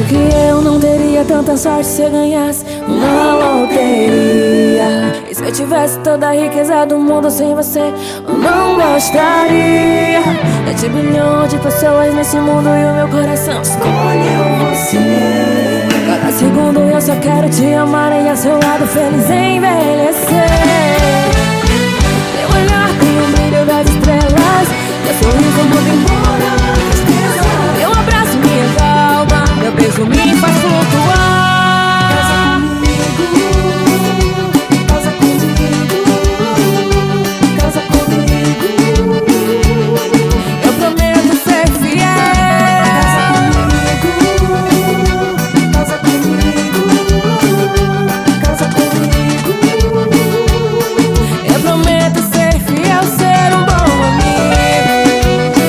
que eu não teria tanta sorte se eu ganhasse uma loteria. E se eu tivesse toda a riqueza do mundo sem você, eu não gostaria. De bilhões de pessoas nesse mundo e o meu coração escolheu você. Cada segundo eu só quero te amar e ao seu lado feliz envelhecer. Meu olhar tem o brilho das estrelas, meu sorriso muda embora a tristeza. Meu abraço, minha calma, meu beijo me faz flutuar. Casa comigo, casa comigo, eu prometo ser fiel. Casa comigo, casa comigo, eu prometo ser fiel, ser um bom amigo.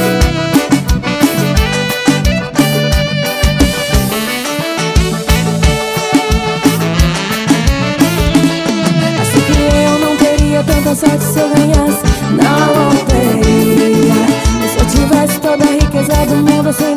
Acho que eu não teria tanta sorte se eu ganhasse na loteria. E se eu tivesse toda a riqueza do mundo sem